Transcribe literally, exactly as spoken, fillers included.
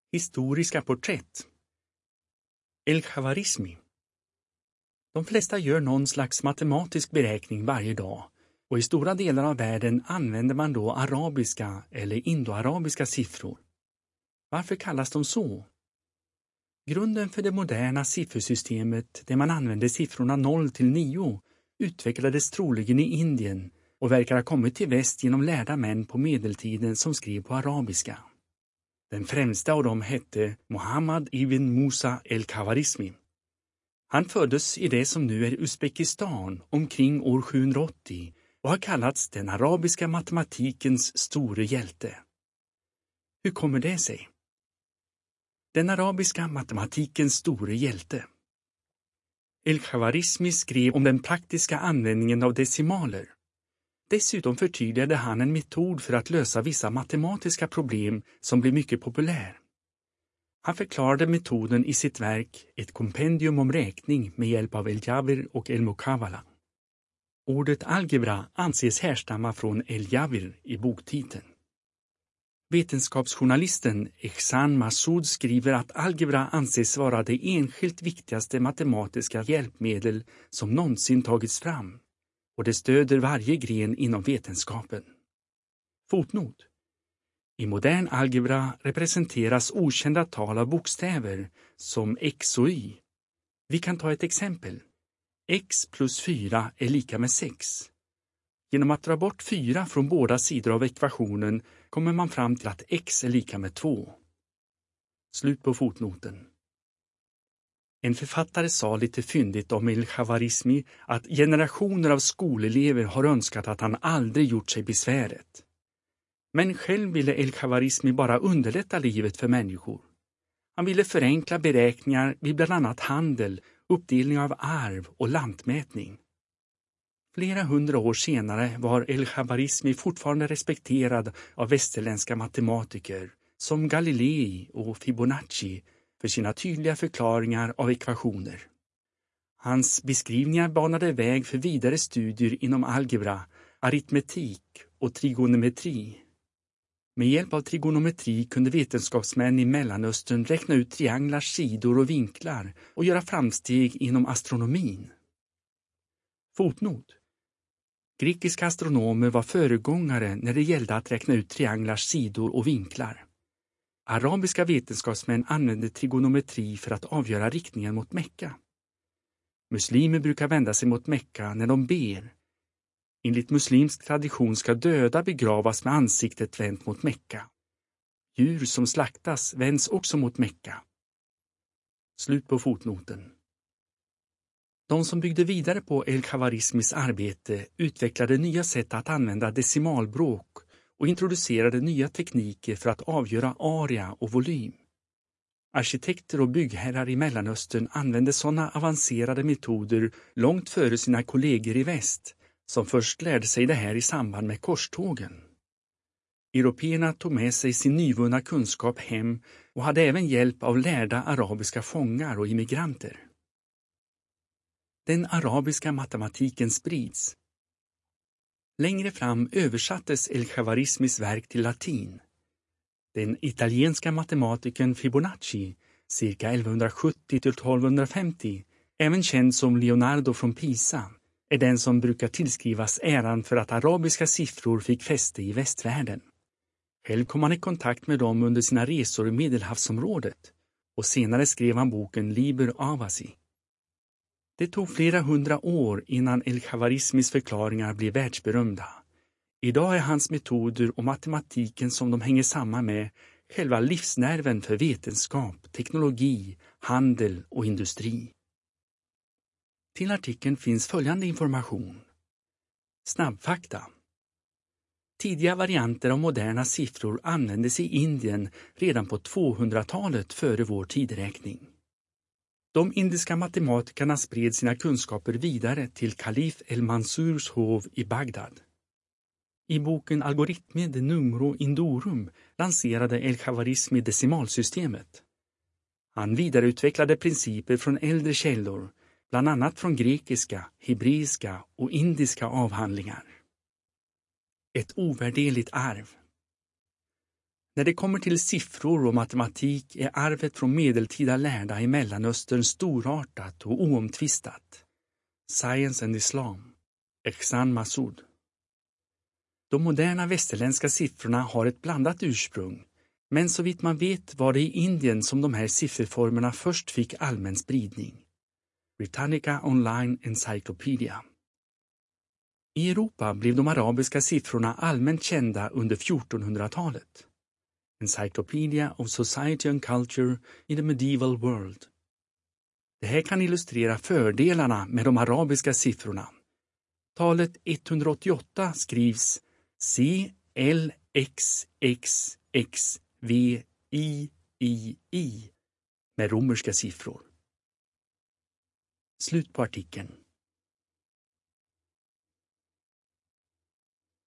Historiska porträtt. El-Khawarizmi. De flesta gör någon slags matematisk beräkning varje dag, och i stora delar av världen använder man då arabiska eller indoarabiska siffror. Varför kallas de så? Grunden för det moderna siffersystemet, där man använder siffrorna noll till nio, utvecklades troligen i Indien och verkar ha kommit till väst genom lärda män på medeltiden som skrev på arabiska. Den främsta av dem hette Muhammad ibn Musa el-Khawarizmi. Han föddes i det som nu är Uzbekistan omkring år sjuhundraåttio och har kallats den arabiska matematikens store hjälte. Hur kommer det sig? Den arabiska matematikens store hjälte. El-Khawarizmi skrev om den praktiska användningen av decimaler. Dessutom förtydligade han en metod för att lösa vissa matematiska problem som blev mycket populär. Han förklarade metoden i sitt verk Ett kompendium om räkning med hjälp av El-Jabir och El-Muqawala. Ordet algebra anses härstamma från El-Jabir i boktiteln. Vetenskapsjournalisten Ehsan Massoud skriver att algebra anses vara det enskilt viktigaste matematiska hjälpmedel som någonsin tagits fram, och det stöder varje gren inom vetenskapen. Fotnot. I modern algebra representeras okända tal av bokstäver som x och y. Vi kan ta ett exempel. X plus fyra är lika med sex. Genom att dra bort fyra från båda sidor av ekvationen kommer man fram till att x är lika med två. Slut på fotnoten. En författare sa lite fyndigt om El-Khawarizmi att generationer av skolelever har önskat att han aldrig gjort sig besväret. Men själv ville El-Khawarizmi bara underlätta livet för människor. Han ville förenkla beräkningar vid bland annat handel, uppdelning av arv och lantmätning. Flera hundra år senare var El-Khawarizmi fortfarande respekterad av västerländska matematiker som Galilei och Fibonacci för sina tydliga förklaringar av ekvationer. Hans beskrivningar banade väg för vidare studier inom algebra, aritmetik och trigonometri. Med hjälp av trigonometri kunde vetenskapsmän i Mellanöstern räkna ut trianglars sidor och vinklar och göra framsteg inom astronomin. Fotnot. Grekiska astronomer var föregångare när det gällde att räkna ut trianglars sidor och vinklar. Arabiska vetenskapsmän använde trigonometri för att avgöra riktningen mot Mekka. Muslimer brukar vända sig mot Mekka när de ber. Enligt muslimsk tradition ska döda begravas med ansiktet vänt mot Mekka. Djur som slaktas vänds också mot Mekka. Slut på fotnoten. De som byggde vidare på El-Khawarizmis arbete utvecklade nya sätt att använda decimalbråk och introducerade nya tekniker för att avgöra area och volym. Arkitekter och byggherrar i Mellanöstern använde sådana avancerade metoder långt före sina kollegor i väst, som först lärde sig det här i samband med korstågen. Européerna tog med sig sin nyvunna kunskap hem och hade även hjälp av lärda arabiska fångar och immigranter. Den arabiska matematiken sprids. Längre fram översattes El-Khawarizmis verk till latin. Den italienska matematikern Fibonacci, cirka elvahundrasjuttio till tolvhundrafemtio, även känd som Leonardo från Pisa, är den som brukar tillskrivas äran för att arabiska siffror fick fäste i västvärlden. Själv kom han i kontakt med dem under sina resor i Medelhavsområdet och senare skrev han boken Liber Avasi. Det tog flera hundra år innan El-Khawarizmis förklaringar blev världsberömda. Idag är hans metoder och matematiken som de hänger samman med själva livsnerven för vetenskap, teknologi, handel och industri. Till artikeln finns följande information. Snabbfakta. Tidiga varianter av moderna siffror användes i Indien redan på tvåhundratalet före vår tideräkning. De indiska matematikerna spred sina kunskaper vidare till kalif el-Mansurs hov i Bagdad. I boken Algoritme de numero indorum lanserade El-Khawarizmi decimalsystemet. Han vidareutvecklade principer från äldre källor, bland annat från grekiska, hebreiska och indiska avhandlingar. Ett ovärderligt arv. När det kommer till siffror och matematik är arvet från medeltida lärda i Mellanöstern storartat och oomtvistat. Science and Islam, Ehsan Massoud. De moderna västerländska siffrorna har ett blandat ursprung, men så vitt man vet var det i Indien som de här sifferformerna först fick allmän spridning. Britannica Online Encyclopedia. I Europa blev de arabiska siffrorna allmänt kända under fjortonhundratalet. Encyclopedia of Society and Culture in the Medieval World. Det här kan illustrera fördelarna med de arabiska siffrorna. Talet etthundraåttioåtta skrivs C L X X X V I I I med romerska siffror. Slut på artikeln.